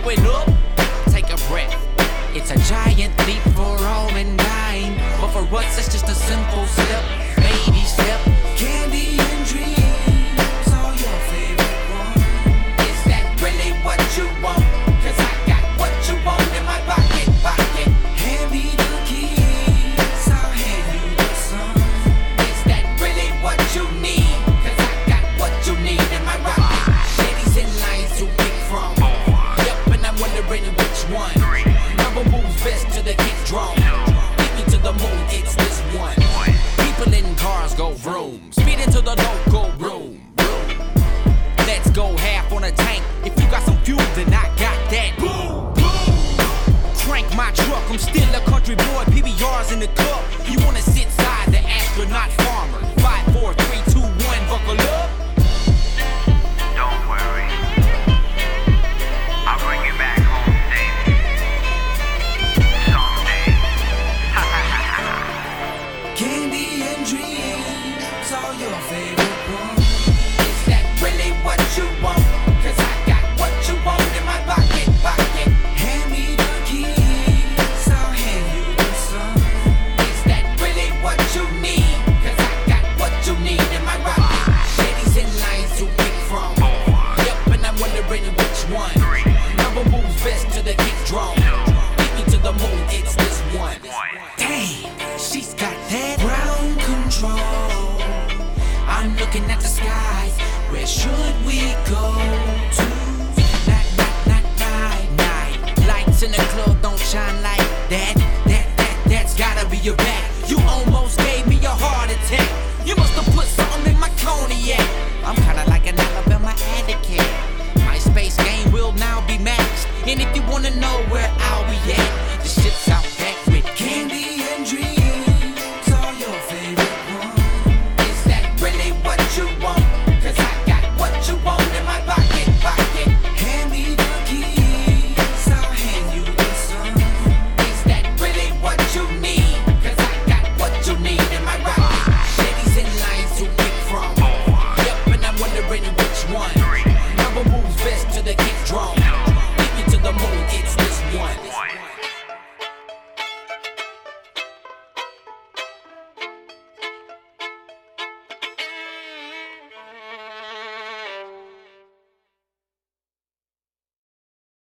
going up. Take a breath. It's a giant leap for all mankind, but for us it's just a simple step, baby step. Candy and dreams are your favorite one. Is that really what you want? 'Cause I got what you want in my pocket. Hand me the keys, I'll hand you the sun. Is that really what you need? 'Cause I got what you need in my pocket. Ladies and lines to pick from. Yep, and I'm wondering which one. Number moves best to the kick drum. Get me to the moon, it's this one. People in cars go vroom. Speed into the local room. Let's go half on a tank. If you got some fuel, then I got that. Boom, boom. Crank my truck, I'm still a country boy. PBR's in the cup. You wanna sit side the astronaut farmer. 5, 4, 3, 2, 1, buckle up. Don't worry, I'll bring you back home safe someday. Candy and dreams are your favorite one. Is that really what you want? 'Cause I got what you want in my pocket. Hand me the keys, I'll hand you the sun. Is that really what you need? 'Cause I got what you need in my pocket. Ladies in lines to pick from. Yep, and I'm wondering which one. Number moves best to the kick drum. Get me to the moon, it's this one. Damn, she's got that ground control. I'm looking at the skies. Where should we go to? Night. Lights in the club don't shine like